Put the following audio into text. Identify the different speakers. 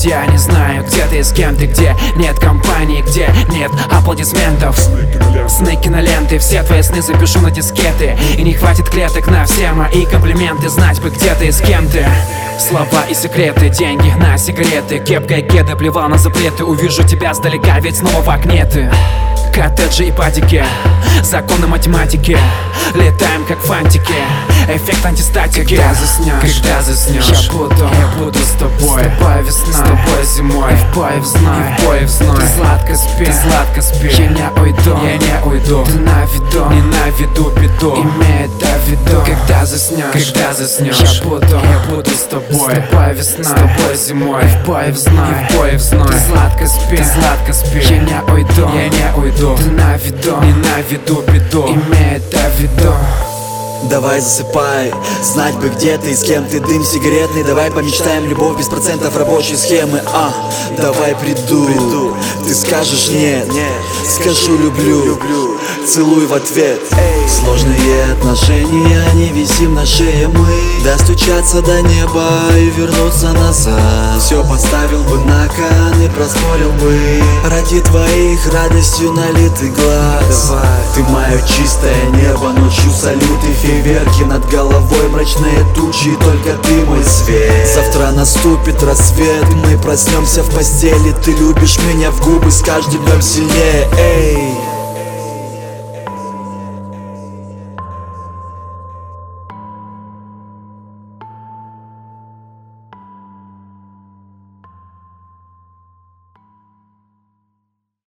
Speaker 1: я не знаю, где ты, с кем ты, где нет компании, где нет аплодисментов. Сны киноленты, все твои сны запишу на дискеты, и не хватит клеток на все мои комплименты. Знать бы, где ты и с кем ты. Слова и секреты, деньги на сигареты, кепка и кеды, плевал на запреты. Увижу тебя сдалека, ведь снова в окне ты. Коттеджи и падики, законы математики, летаем как фантики, эффект антистатики. Когда заснешь, я буду с тобой весна, с тобой зимой, в бой в зной, ты сладко спи, я не уйду, ты на виду, не на виду беду, имей это в виду. Когда заснешь, я буду с тобой весна, с тобой зимой, в бой в зной, ты сладко спи, я не уйду, ты на виду, не на виду беду, имей это в виду.
Speaker 2: Давай засыпай, знать бы, где ты и с кем ты. Дым сигаретный, давай помечтаем. Любовь без процентов рабочей схемы. Давай приду, ты скажешь нет, скажу люблю, целуй в ответ. Сложные отношения, не висим на шее мы. Достучаться до неба и вернуться назад. Все поставил бы на кон и проспорил бы ради твоих радостью налитый глаз. Ты мое чистое небо, ночью салюты, фейерверки над головой, мрачные тучи, только ты мой свет. Завтра наступит рассвет, мы проснемся в постели. Ты любишь меня в губы с каждым днем сильнее.